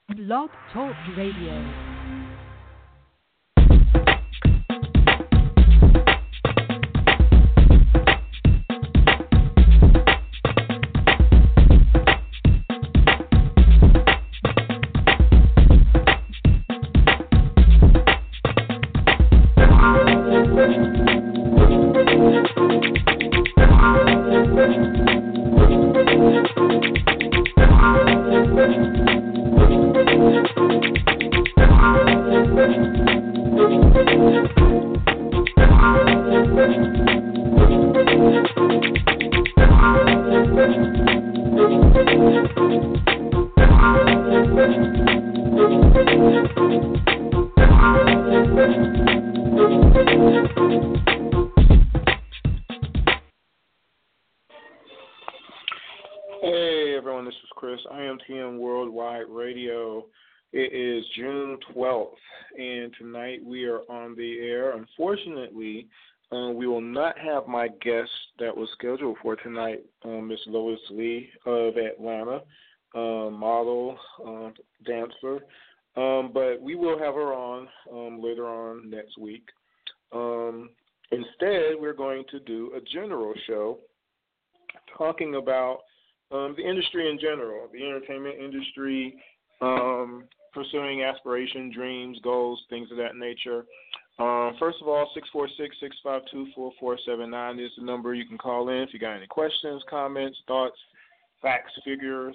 Blog Talk Radio. Hey everyone, this is Chris, IMTM Worldwide Radio. It is June 12th, and tonight we are on the air. Unfortunately, we will not have my guest that was scheduled for tonight, Miss Lois Lee of Atlanta, model, dancer, but we will have her on later on next week. Instead, we're going to do a general show talking about the industry in general, the entertainment industry, pursuing aspiration, dreams, goals, things of that nature. First of all, 646-652-4479 is the number you can call in if you got any questions, comments, thoughts, facts, figures.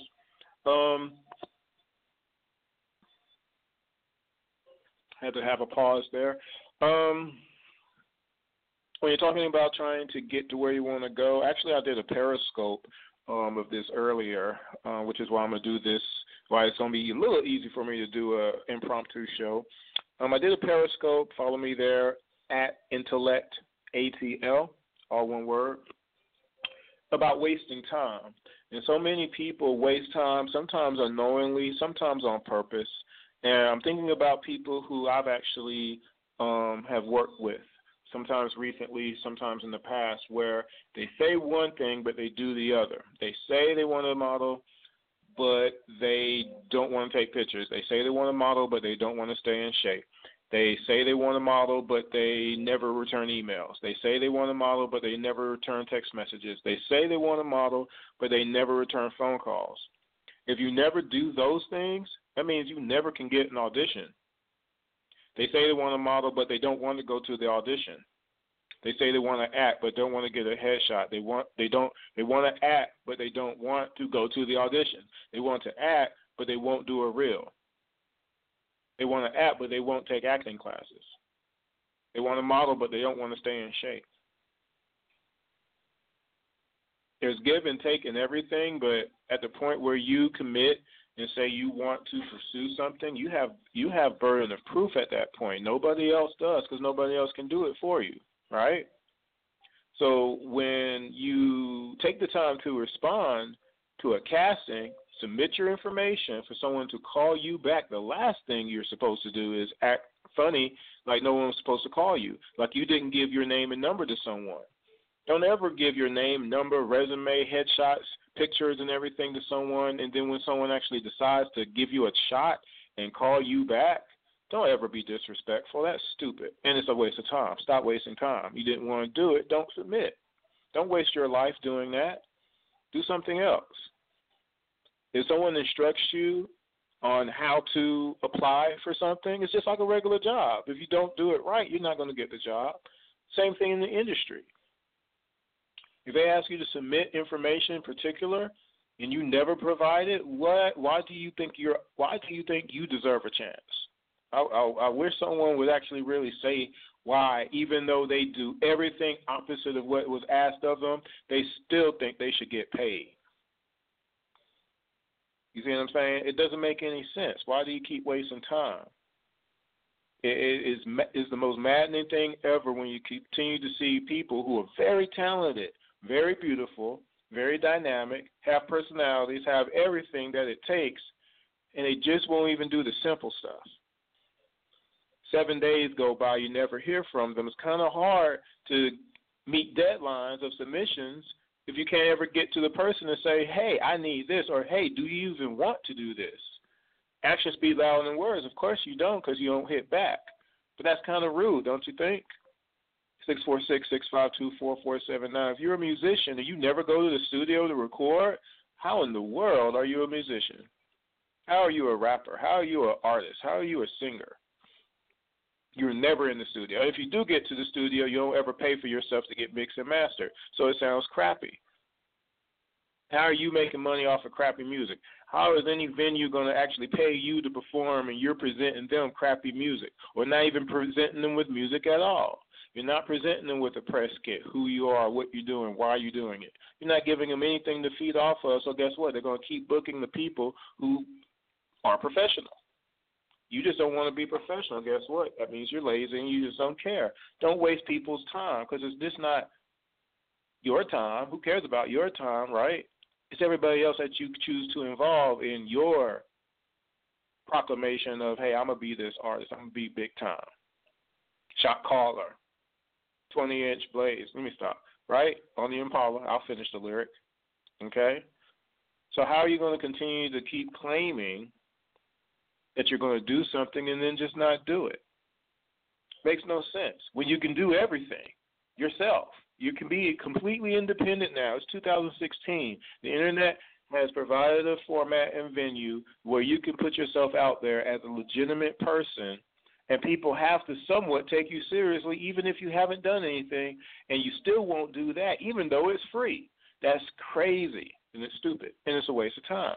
Had to have a pause there. When you're talking about trying to get to where you want to go, actually I did a Periscope of this earlier, which is why I'm going to do this, why it's going to be a little easy for me to do an impromptu show. I did a Periscope. Follow me there at Intellect, ATL, all one word, about wasting time. And so many people waste time, sometimes unknowingly, sometimes on purpose. And I'm thinking about people who I've actually have worked with, sometimes recently, sometimes in the past, where they say one thing, but they do the other. They say they want to model, but they don't want to take pictures. They say they want to model, but they don't want to stay in shape. They say they want to model, but they never return emails. They say they want to model, but they never return text messages. They say they want to model, but they never return phone calls. If you never do those things, that means you never can get an audition. They say they want to model, but they don't want to go to the audition. They say they want to act, but don't want to get a headshot. They want to act, but they don't want to go to the audition. They want to act, but they won't do a reel. They want to act, but they won't take acting classes. They want to model, but they don't want to stay in shape. There's give and take in everything, but at the point where you commit and say you want to pursue something, you have burden of proof at that point. Nobody else does, because nobody else can do it for you, right? So when you take the time to respond to a casting, submit your information for someone to call you back, the last thing you're supposed to do is act funny like no one was supposed to call you, like you didn't give your name and number to someone. Don't ever give your name, number, resume, headshots, pictures, and everything to someone, and then when someone actually decides to give you a shot and call you back, don't ever be disrespectful. That's stupid, and it's a waste of time. Stop wasting time. You didn't want to do it, don't submit. Don't waste your life doing that. Do something else. If someone instructs you on how to apply for something, it's just like a regular job. If you don't do it right, you're not going to get the job. Same thing in the industry. If they ask you to submit information in particular and you never provide it, why do you think you deserve a chance? I wish someone would actually really say why, even though they do everything opposite of what was asked of them, they still think they should get paid. You see what I'm saying? It doesn't make any sense. Why do you keep wasting time? It is the most maddening thing ever when you continue to see people who are very talented, very beautiful, very dynamic, have personalities, have everything that it takes, and they just won't even do the simple stuff. 7 days go by, you never hear from them. It's kind of hard to meet deadlines of submissions if you can't ever get to the person and say, hey, I need this, or hey, do you even want to do this? Actions speak louder than words. Of course you don't, because you don't hit back. But that's kind of rude, don't you think? 646-652-4479. If you're a musician and you never go to the studio to record, how in the world are you a musician? How are you a rapper? How are you an artist? How are you a singer? You're never in the studio. If you do get to the studio, you don't ever pay for yourself to get mixed and mastered, so it sounds crappy. How are you making money off of crappy music? How is any venue going to actually pay you to perform and you're presenting them crappy music, or not even presenting them with music at all? You're not presenting them with a press kit, who you are, what you're doing, why you're doing it. You're not giving them anything to feed off of, so guess what? They're going to keep booking the people who are professional. You just don't want to be professional. Guess what? That means you're lazy and you just don't care. Don't waste people's time, because it's just not your time. Who cares about your time, right? It's everybody else that you choose to involve in your proclamation of, hey, I'm going to be this artist. I'm going to be big time. Shot caller, 20-inch blaze. Let me stop. Right? On the Impala. I'll finish the lyric. Okay? So how are you going to continue to keep claiming that you're going to do something and then just not do it? Makes no sense. When you can do everything yourself. You can be completely independent now. It's 2016. The Internet has provided a format and venue where you can put yourself out there as a legitimate person, and people have to somewhat take you seriously even if you haven't done anything, and you still won't do that even though it's free. That's crazy, and it's stupid, and it's a waste of time.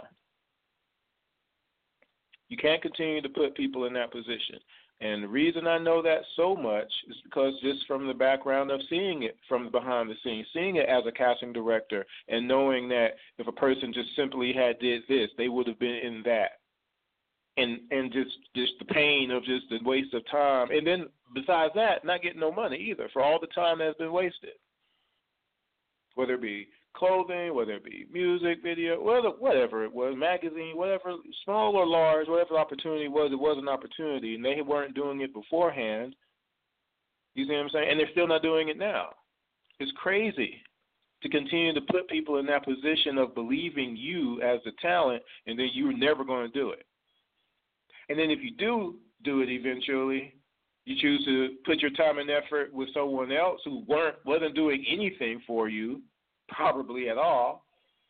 You can't continue to put people in that position. And the reason I know that so much is because just from the background of seeing it from behind the scenes, seeing it as a casting director and knowing that if a person just simply had did this, they would have been in that. And just the pain of just the waste of time. And then besides that, not getting no money either for all the time that's been wasted. Whether it be clothing, whether it be music, video, whatever it was, magazine, whatever, small or large, whatever the opportunity was, it was an opportunity, and they weren't doing it beforehand. You see what I'm saying? And they're still not doing it now. It's crazy to continue to put people in that position of believing you as the talent, and then you're never going to do it. And then if you do it eventually, you choose to put your time and effort with someone else who wasn't doing anything for you, probably at all,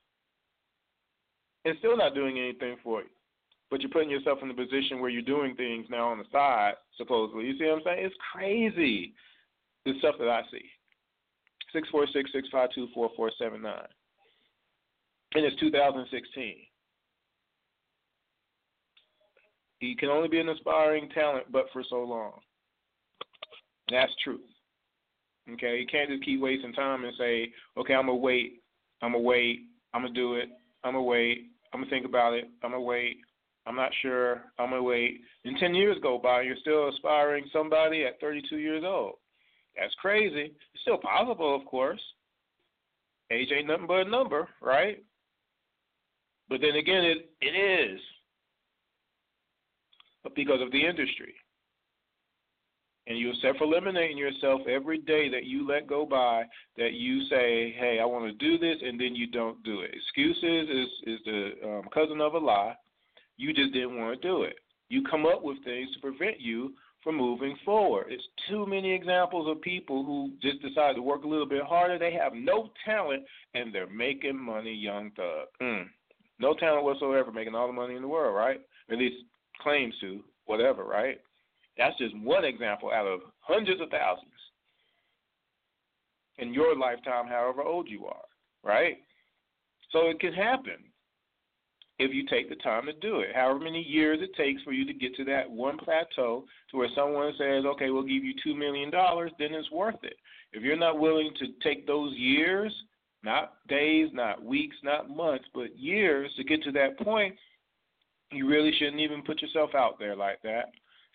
and still not doing anything for you. But you're putting yourself in the position where you're doing things now on the side, supposedly. You see what I'm saying? It's crazy, the stuff that I see. 646-652-4479. And it's 2016. You can only be an aspiring talent but for so long. That's truth. Okay, you can't just keep wasting time and say, okay, I'm going to wait, I'm going to do it, I'm going to wait, I'm going to think about it, I'm going to wait, I'm not sure, I'm going to wait. And 10 years go by and you're still aspiring somebody at 32 years old. That's crazy. It's still possible, of course. Age ain't nothing but a number, right? But then again, it is because of the industry. And you're self-eliminating yourself every day that you let go by, that you say, hey, I want to do this, and then you don't do it. Excuses is the cousin of a lie. You just didn't want to do it. You come up with things to prevent you from moving forward. It's too many examples of people who just decide to work a little bit harder. They have no talent, and they're making money, young thug. No talent whatsoever, making all the money in the world, right? At least claims to, whatever, right? That's just one example out of hundreds of thousands in your lifetime, however old you are, right? So it can happen if you take the time to do it. However many years it takes for you to get to that one plateau to where someone says, okay, we'll give you $2 million, then it's worth it. If you're not willing to take those years, not days, not weeks, not months, but years to get to that point, you really shouldn't even put yourself out there like that.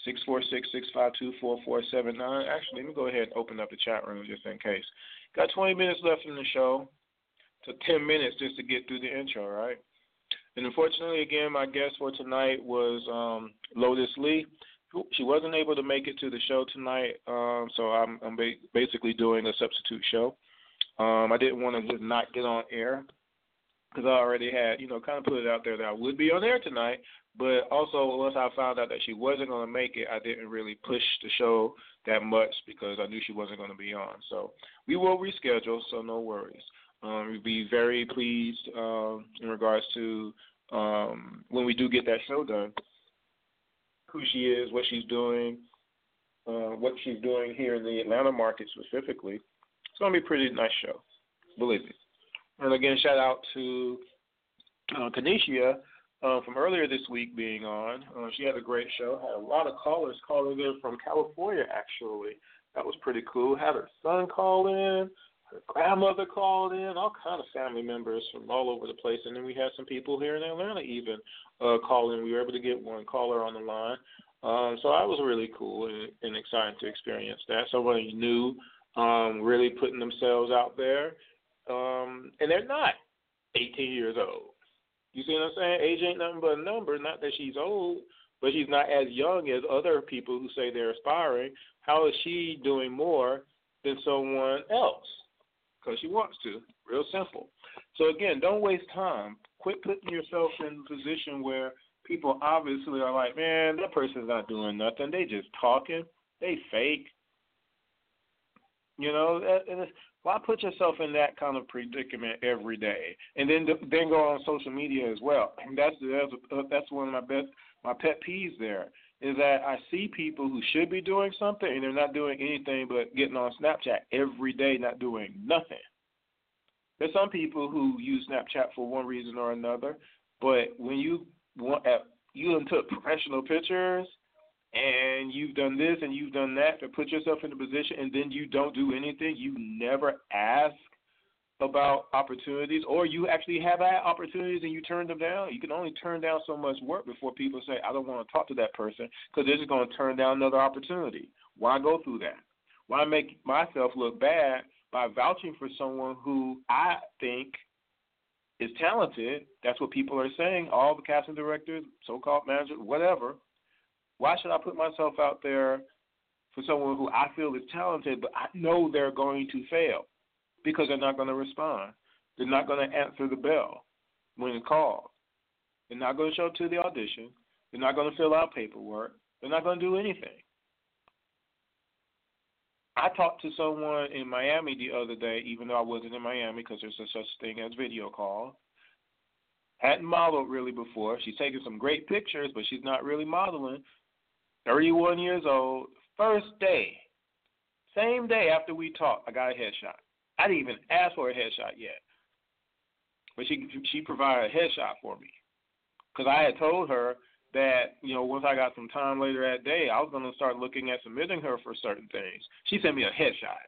646-652-4479. Actually, let me go ahead and open up the chat room just in case. Got 20 minutes left in the show. So 10 minutes just to get through the intro, right? And unfortunately, again, my guest for tonight was Lotus Lee. She wasn't able to make it to the show tonight, so I'm basically doing a substitute show. I didn't want to just not get on air. because I already had, kind of put it out there that I would be on air tonight. But also, once I found out that she wasn't going to make it, I didn't really push the show that much because I knew she wasn't going to be on. So we will reschedule, so no worries. We'd be very pleased in regards to when we do get that show done, who she is, what she's doing here in the Atlanta market specifically. It's going to be a pretty nice show, believe me. And again, shout out to Kanisha from earlier this week being on. She had a great show. Had a lot of callers calling in from California, actually. That was pretty cool. Had her son call in, her grandmother called in, all kind of family members from all over the place. And then we had some people here in Atlanta even call in. We were able to get one caller on the line. So that was really cool and exciting to experience that. Somebody new really putting themselves out there. And they're not 18 years old. You see what I'm saying? Age ain't nothing but a number. Not that she's old, but she's not as young as other people who say they're aspiring. How is she doing more than someone else? Because she wants to. Real simple. So, again, don't waste time. Quit putting yourself in a position where people obviously are like, man, that person's not doing nothing. They just talking. They fake. Why put yourself in that kind of predicament every day, and then go on social media as well? And that's one of my pet peeves. There is that I see people who should be doing something and they're not doing anything but getting on Snapchat every day, not doing nothing. There's some people who use Snapchat for one reason or another, but when you took professional pictures, and you've done this and you've done that to put yourself in a position, and then you don't do anything. You never ask about opportunities, or you actually have had opportunities and you turn them down. You can only turn down so much work before people say, I don't want to talk to that person because they're just going to turn down another opportunity. Why go through that? Why make myself look bad by vouching for someone who I think is talented? That's what people are saying, all the casting directors, so-called managers, whatever. Why should I put myself out there for someone who I feel is talented, but I know they're going to fail because they're not going to respond. They're not going to answer the bell when it's called. They're not going to show up to the audition. They're not going to fill out paperwork. They're not going to do anything. I talked to someone in Miami the other day, even though I wasn't in Miami because there's no such thing as video call. Hadn't modeled really before. She's taking some great pictures, but she's not really modeling. 31 years old, first day, same day after we talked, I got a headshot. I didn't even ask for a headshot yet, but she provided a headshot for me because I had told her that, once I got some time later that day, I was going to start looking at submitting her for certain things. She sent me a headshot.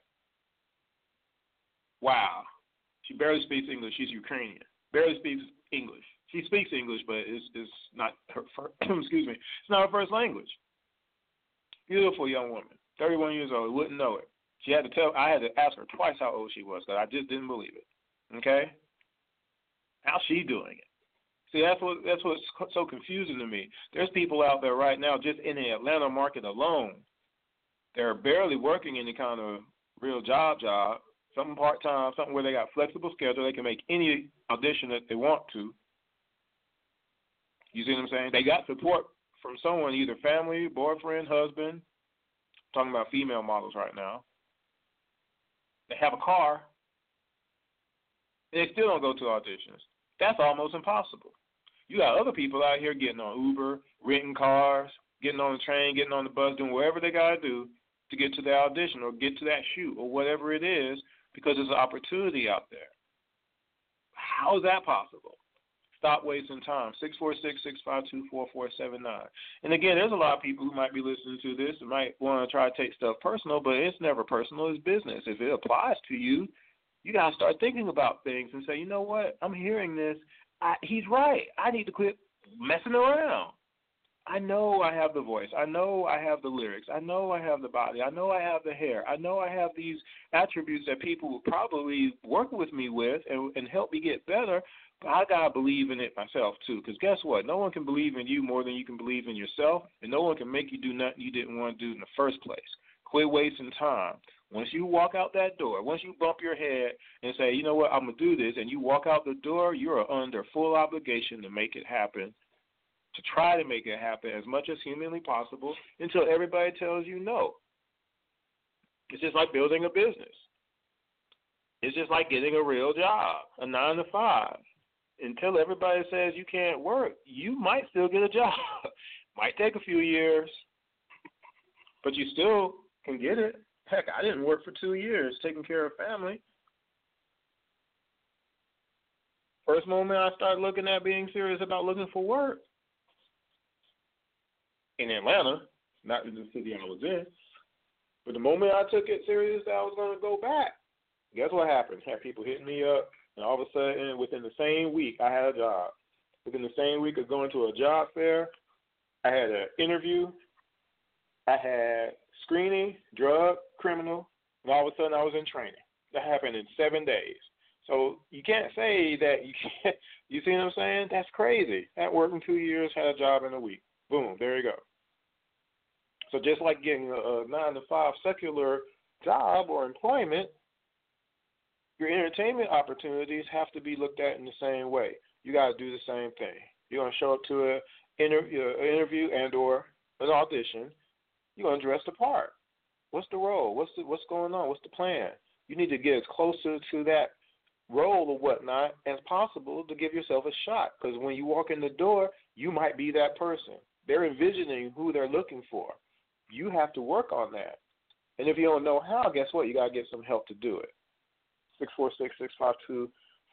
Wow. She barely speaks English. She's Ukrainian. Barely speaks English. She speaks English, but it's not her first, excuse me, it's not her first language. Beautiful young woman, 31 years old, wouldn't know it. I had to ask her twice how old she was because I just didn't believe it. Okay? How's she doing it? See, that's what's so confusing to me. There's people out there right now just in the Atlanta market alone. They're barely working any kind of real job, something part-time, something where they got flexible schedule. They can make any audition that they want to. You see what I'm saying? They got support from someone, either family, boyfriend, husband. I'm talking about female models right now. They have a car. And they still don't go to auditions. That's almost impossible. You got other people out here getting on Uber, renting cars, getting on the train, getting on the bus, doing whatever they got to do to get to the audition or get to that shoot or whatever it is because there's an opportunity out there. How is that possible? Stop wasting time. 646-652-4479. And again, there's a lot of people who might be listening to this and might want to try to take stuff personal, but it's never personal. It's business. If it applies to you, you got to start thinking about things and say, you know what? I'm hearing this. He's right. I need to quit messing around. I know I have the voice. I know I have the lyrics. I know I have the body. I know I have the hair. I know I have these attributes that people will probably work with me with and help me get better. But I got to believe in it myself, too, because guess what? No one can believe in you more than you can believe in yourself, and no one can make you do nothing you didn't want to do in the first place. Quit wasting time. Once you walk out that door, once you bump your head and say, you know what, I'm going to do this, and you walk out the door, you are under full obligation to make it happen, to try to make it happen as much as humanly possible until everybody tells you no. It's just like building a business. It's just like getting a real job, a 9 to 5. Until everybody says you can't work, you might still get a job. Might take a few years, but you still can get it. Heck, I didn't work for 2 years taking care of family. First moment I started looking at being serious about looking for work in Atlanta, not in the city I was in, but the moment I took it serious that I was going to go back, guess what happened? Had people hitting me up, and all of a sudden, within the same week, I had a job. Within the same week of going to a job fair, I had an interview, I had screening, drug, criminal, and all of a sudden I was in training. That happened in 7 days. So you can't say that you can't. You see what I'm saying? That's crazy. That worked in 2 years, had a job in a week. Boom, there you go. So just like getting a 9 to 5 secular job or employment, your entertainment opportunities have to be looked at in the same way. You got to do the same thing. You're going to show up to an interview and or an audition. You're going to dress the part. What's the role? What's going on? What's the plan? You need to get as closer to that role or whatnot as possible to give yourself a shot. Because when you walk in the door, you might be that person. They're envisioning who they're looking for. You have to work on that. And if you don't know how, guess what? You got to get some help to do it. 646-652-4479.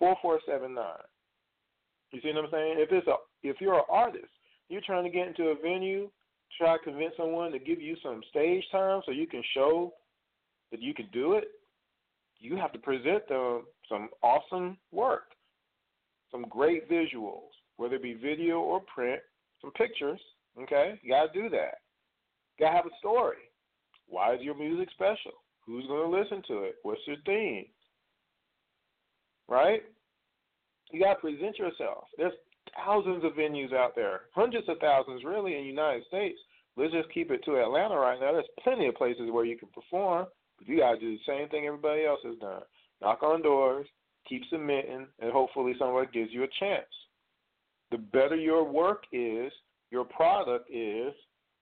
You see what I'm saying? If you're an artist, you're trying to get into a venue, try to convince someone to give you some stage time so you can show that you can do it, you have to present them some awesome work, some great visuals, whether it be video or print, some pictures, okay? You got to do that. You got to have a story. Why is your music special? Who's going to listen to it? What's your theme? Right? You got to present yourself. There's thousands of venues out there, hundreds of thousands really in the United States. Let's just keep it to Atlanta right now. There's plenty of places where you can perform, but you got to do the same thing everybody else has done. Knock on doors, keep submitting, and hopefully somebody gives you a chance. The better your work is, your product is,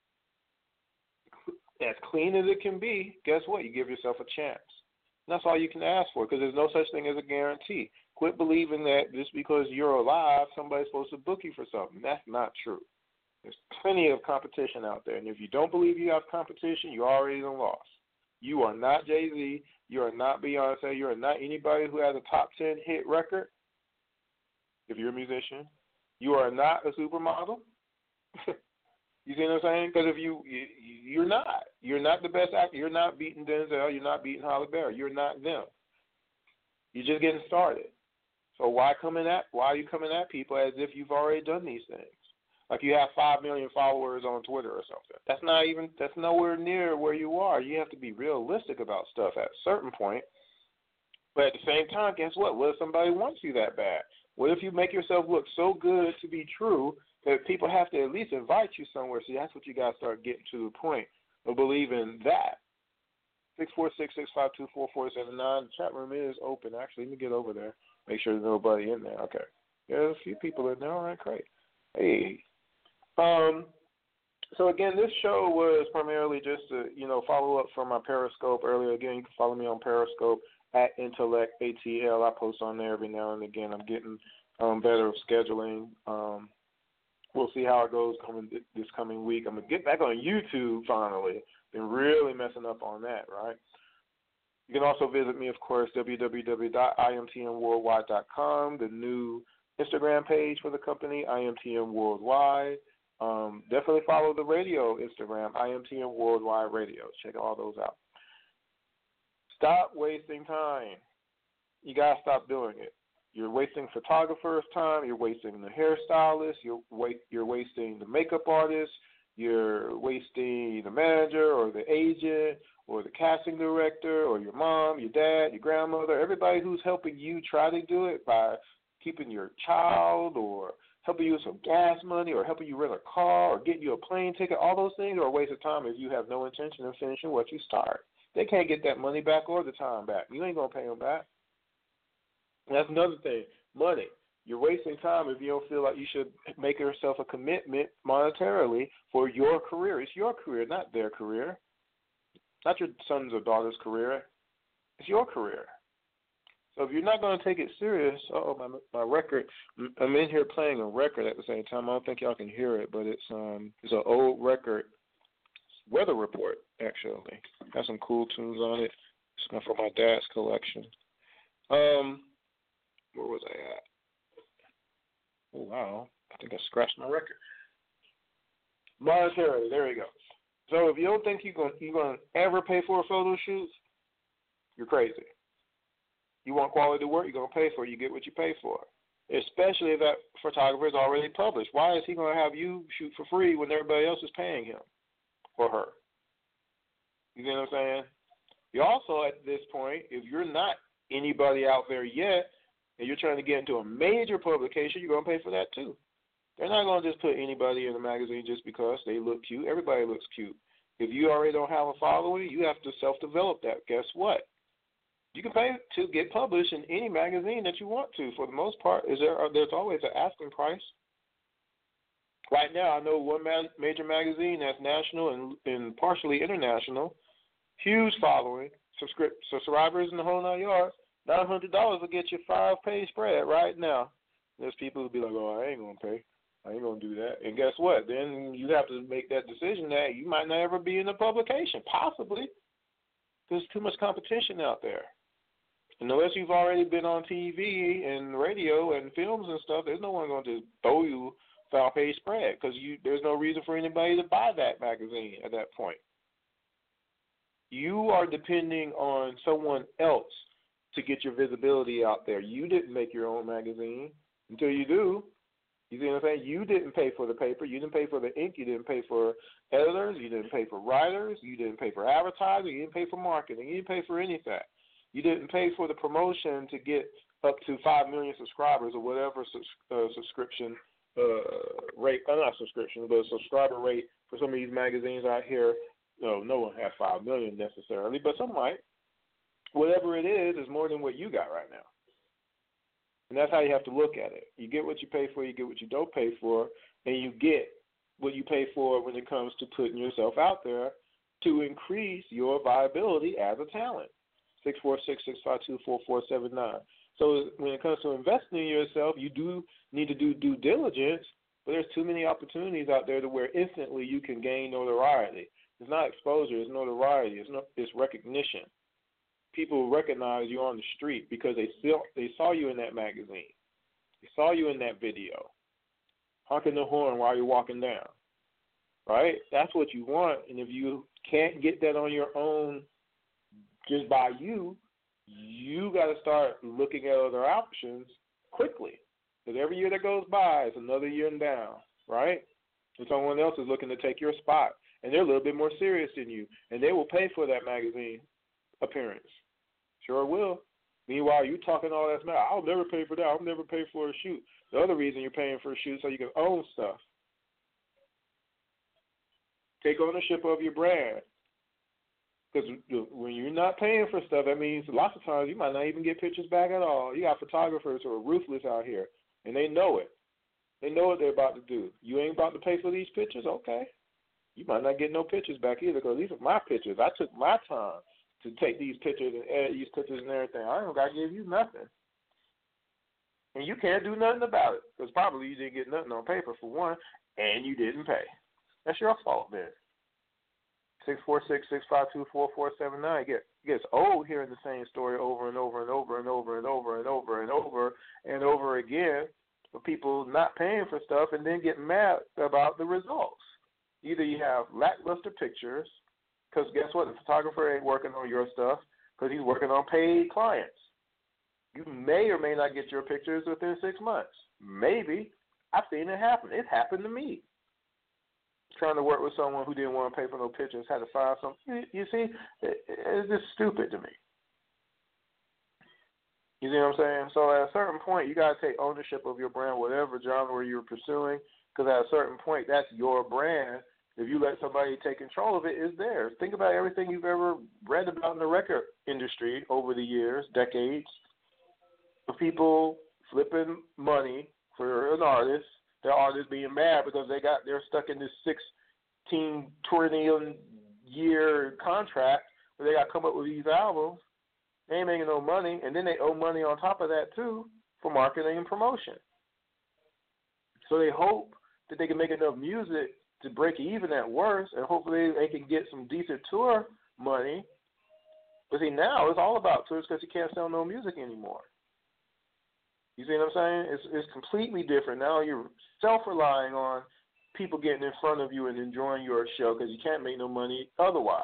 as clean as it can be, guess what? You give yourself a chance. And that's all you can ask for, because there's no such thing as a guarantee. Quit believing that just because you're alive, somebody's supposed to book you for something. That's not true. There's plenty of competition out there, and if you don't believe you have competition, you're already lost. You are not Jay-Z. You are not Beyonce. You are not anybody who has a top 10 hit record, if you're a musician. You are not a supermodel. You see what I'm saying? Because if you're not the best actor. You're not beating Denzel. You're not beating Halle Berry. You're not them. You're just getting started. So why are you coming at people as if you've already done these things? Like you have 5 million followers on Twitter or something. That's nowhere near where you are. You have to be realistic about stuff at a certain point. But at the same time, guess what? What if somebody wants you that bad? What if you make yourself look so good to be true that people have to at least invite you somewhere? See, that's what you got to start getting to the point of believing that. 646-652-4479. The chat room is open. Actually, let me get over there. Make sure there's nobody in there. Okay. There's a few people in there. All right, great. Hey. So again, this show was primarily just to, follow up from my Periscope earlier. Again, you can follow me on Periscope at Intellect ATL. I post on there every now and again. I'm getting better at scheduling. We'll see how it goes this coming week. I'm going to get back on YouTube finally. Been really messing up on that, right? You can also visit me, of course, www.imtmworldwide.com, the new Instagram page for the company, IMTM Worldwide. Definitely follow the radio Instagram, IMTM Worldwide Radio. Check all those out. Stop wasting time. You got to stop doing it. You're wasting photographers' time. You're wasting the hairstylist. You're wasting the makeup artist. You're wasting the manager or the agent or the casting director or your mom, your dad, your grandmother, everybody who's helping you try to do it by keeping your child or helping you with some gas money or helping you rent a car or getting you a plane ticket, all those things are a waste of time if you have no intention of finishing what you start. They can't get that money back or the time back. You ain't going to pay them back. And that's another thing, money. You're wasting time if you don't feel like you should make yourself a commitment monetarily for your career. It's your career, not their career. Not your son's or daughter's career. It's your career. So if you're not going to take it serious, my record, I'm in here playing a record at the same time. I don't think y'all can hear it, but it's an old record, weather report, actually. Has some cool tunes on it. It's not from my dad's collection. Where was I at? Oh, wow. I think I scratched my record. Monetarily, there you go. So if you don't think you're going to ever pay for a photo shoot, you're crazy. You want quality work, you're going to pay for it. You get what you pay for. Especially if that photographer is already published. Why is he going to have you shoot for free when everybody else is paying him or her? You know what I'm saying? You also, at this point, if you're not anybody out there yet and you're trying to get into a major publication, you're going to pay for that too. They're not going to just put anybody in a magazine just because they look cute. Everybody looks cute. If you already don't have a following, you have to self-develop that. Guess what? You can pay to get published in any magazine that you want to. For the most part, there's always an asking price. Right now, I know one major magazine that's national and partially international, huge following, subscribers in the whole 9 yards. $900 will get you 5-page spread right now. There's people who be like, "Oh, I ain't gonna pay. I ain't gonna do that." And guess what? Then you have to make that decision that you might not ever be in a publication, possibly. There's too much competition out there. And unless you've already been on TV and radio and films and stuff, there's no one going to just throw you 5-page spread because there's no reason for anybody to buy that magazine at that point. You are depending on someone else to get your visibility out there. You didn't make your own magazine until you do. You see what I'm saying? You didn't pay for the paper. You didn't pay for the ink. You didn't pay for editors. You didn't pay for writers. You didn't pay for advertising. You didn't pay for marketing. You didn't pay for any of that. You didn't pay for the promotion to get up to 5 million subscribers or whatever subscription rate, not subscription, but subscriber rate for some of these magazines out here. No one has 5 million necessarily, but some might. Whatever it is more than what you got right now. And that's how you have to look at it. You get what you pay for, you get what you don't pay for, and you get what you pay for when it comes to putting yourself out there to increase your viability as a talent. 646-652-4479. So when it comes to investing in yourself, you do need to do due diligence, but there's too many opportunities out there to where instantly you can gain notoriety. It's not exposure, it's notoriety, it's recognition. People recognize you on the street because they saw you in that magazine. They saw you in that video. Honking the horn while you're walking down. Right? That's what you want. And if you can't get that on your own just by you got to start looking at other options quickly. Because every year that goes by, it's another year and down, right? And someone else is looking to take your spot. And they're a little bit more serious than you. And they will pay for that magazine appearance. Sure will. Meanwhile, you talking all that smack. I'll never pay for that. I'll never pay for a shoot. The other reason you're paying for a shoot is so you can own stuff. Take ownership of your brand. Because when you're not paying for stuff, that means lots of times you might not even get pictures back at all. You got photographers who are ruthless out here, and they know it. They know what they're about to do. You ain't about to pay for these pictures? Okay. You might not get no pictures back either because these are my pictures. I took my time to take these pictures and edit these pictures and everything. I don't got to give you nothing. And you can't do nothing about it because probably you didn't get nothing on paper for one, and you didn't pay. That's your fault then. 646-652-4479. It gets old hearing the same story over and over and over and over and over and over and over and over again for people not paying for stuff and then getting mad about the results. Either you have lackluster pictures, because guess what? The photographer ain't working on your stuff because he's working on paid clients. You may or may not get your pictures within 6 months. Maybe. I've seen it happen. It happened to me. Trying to work with someone who didn't want to pay for no pictures, had to find something. You see, it's just stupid to me. You see what I'm saying? So at a certain point, you got to take ownership of your brand, whatever genre you're pursuing, because at a certain point, that's your brand. If you let somebody take control of it, it's theirs. Think about everything you've ever read about in the record industry over the years, decades, of people flipping money for an artist, their artist being mad because they're stuck in this 16 trillion year contract where they got to come up with these albums. They ain't making no money, and then they owe money on top of that too for marketing and promotion. So they hope that they can make enough music to break even at worst, and hopefully they can get some decent tour money. But see, now it's all about tours because you can't sell no music anymore. You see what I'm saying? It's completely different. Now you're self-relying on people getting in front of you and enjoying your show because you can't make no money otherwise.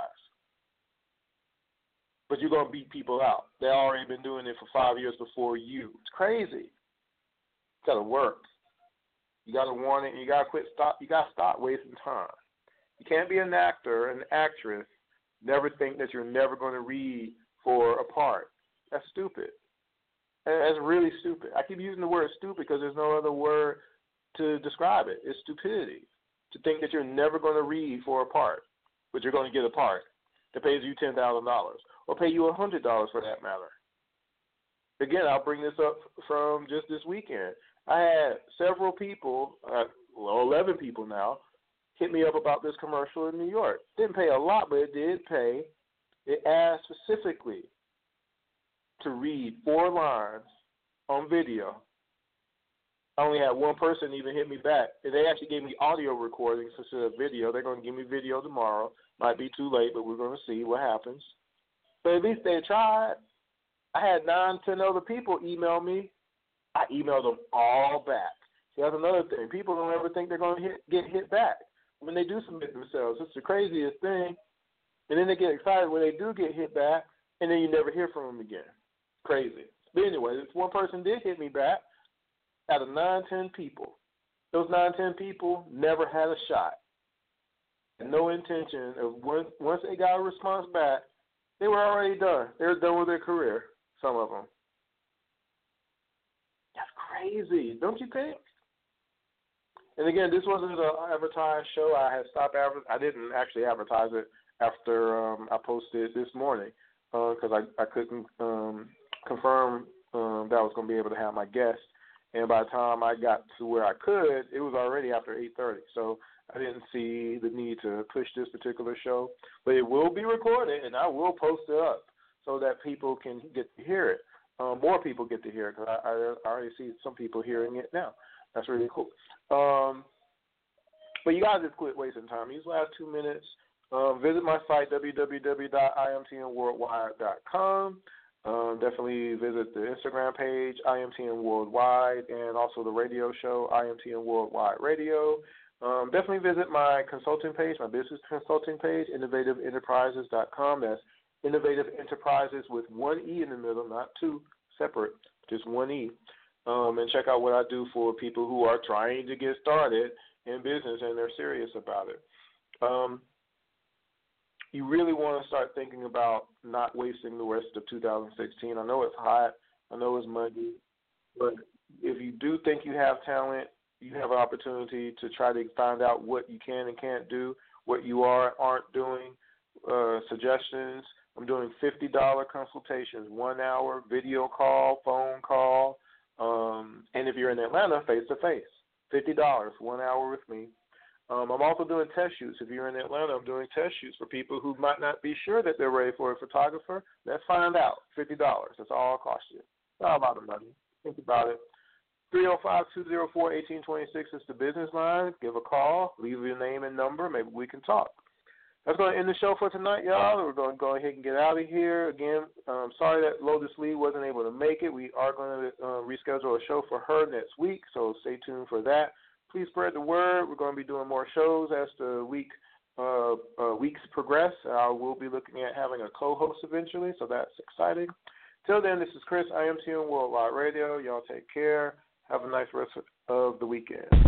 But you're going to beat people out. They've already been doing it for 5 years before you. It's crazy. It's got to work. You got to want it, and you got to You got to stop wasting time. You can't be an actor, an actress, never think that you're never going to read for a part. That's stupid. That's really stupid. I keep using the word stupid because there's no other word to describe it. It's stupidity to think that you're never going to read for a part, but you're going to get a part that pays you $10,000 or pay you $100 for that matter. Again, I'll bring this up from just this weekend. I had several people, 11 people now, hit me up about this commercial in New York. Didn't pay a lot, but it did pay. It asked specifically to read 4 lines on video. I only had one person even hit me back. And they actually gave me audio recordings instead of video. They're going to give me video tomorrow. Might be too late, but we're going to see what happens. But at least they tried. I had 9, 10 other people email me. I emailed them all back. See, that's another thing. People don't ever think they're going to get hit back when they do submit themselves. It's the craziest thing. And then they get excited when they do get hit back, and then you never hear from them again. Crazy. But anyway, this one person did hit me back out of 9, 10 people. Those 9, 10 people never had a shot. And no intention of once they got a response back, they were already done. They were done with their career, some of them. That's crazy, don't you think? And again, this wasn't an advertised show. I had stopped I didn't actually advertise it after I posted this morning because I couldn't confirm that I was going to be able to have my guest. And by the time I got to where I could, it was already after 8:30. So I didn't see the need to push this particular show. But it will be recorded, and I will post it up so that people can get to hear it. More people get to hear it because I already see some people hearing it now. That's really cool. But you guys just quit wasting time. These last 2 minutes, visit my site, www.imtnworldwide.com. Definitely visit the Instagram page, IMTN Worldwide, and also the radio show, IMTN Worldwide Radio. Definitely visit my consulting page, my business consulting page, innovativeenterprises.com. That's Innovative Enterprises with 1 E in the middle, not 2 separate, just 1 E. And check out what I do for people who are trying to get started in business and they're serious about it. You really want to start thinking about not wasting the rest of 2016. I know it's hot. I know it's muggy. But if you do think you have talent, you have an opportunity to try to find out what you can and can't do, what you aren't doing, suggestions. I'm doing $50 consultations, 1 hour, video call, phone call, and if you're in Atlanta, face-to-face, $50, 1 hour with me. I'm also doing test shoots. If you're in Atlanta, I'm doing test shoots for people who might not be sure that they're ready for a photographer. Let's find out. $50. That's all it costs you. It's all about the money. Think about it. 305-204-1826 is the business line. Give a call. Leave your name and number. Maybe we can talk. That's going to end the show for tonight, y'all. We're going to go ahead and get out of here. Again, sorry that Lotus Lee wasn't able to make it. We are going to reschedule a show for her next week, so stay tuned for that. Please spread the word. We're going to be doing more shows as the weeks progress. I will be looking at having a co-host eventually, so that's exciting. Till then, this is Chris, IMTN Worldwide Radio. Y'all take care. Have a nice rest of the weekend.